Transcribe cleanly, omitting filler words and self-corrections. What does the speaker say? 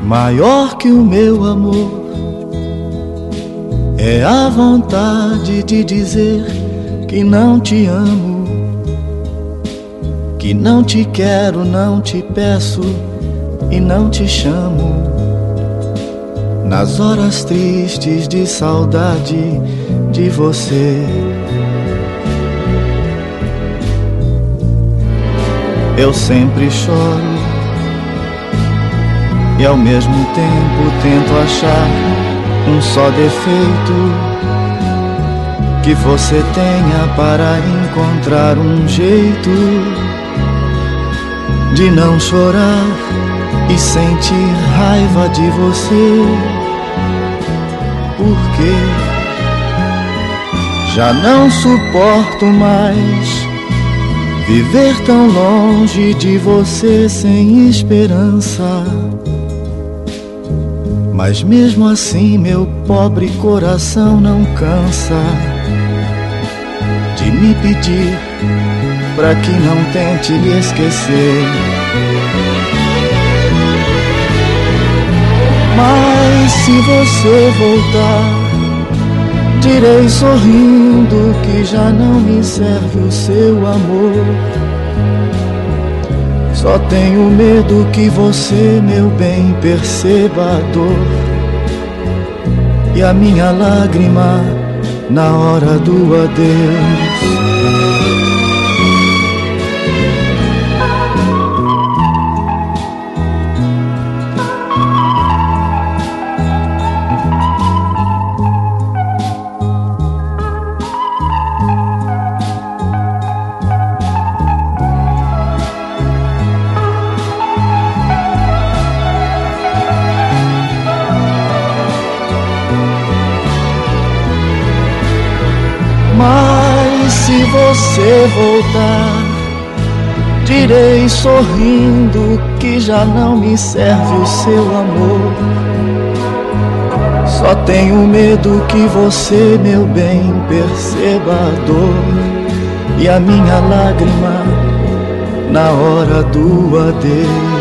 Maior que o meu amor é a vontade de dizer que não te amo, que não te quero, não te peço e não te chamo. Nas horas tristes de saudade de você, eu sempre choro e ao mesmo tempo tento achar um só defeito que você tenha para encontrar um jeito de não chorar e sentir raiva de você. Porque já não suporto mais viver tão longe de você sem esperança. Mas mesmo assim meu pobre coração não cansa de me pedir pra que não tente me esquecer. Mas se você voltar, direi sorrindo que já não me serve o seu amor. Só tenho medo que você, meu bem, perceba a dor e a minha lágrima na hora do adeus. Mas se você voltar, direi sorrindo que já não me serve o seu amor. Só tenho medo que você, meu bem, perceba a dor e a minha lágrima na hora do adeus.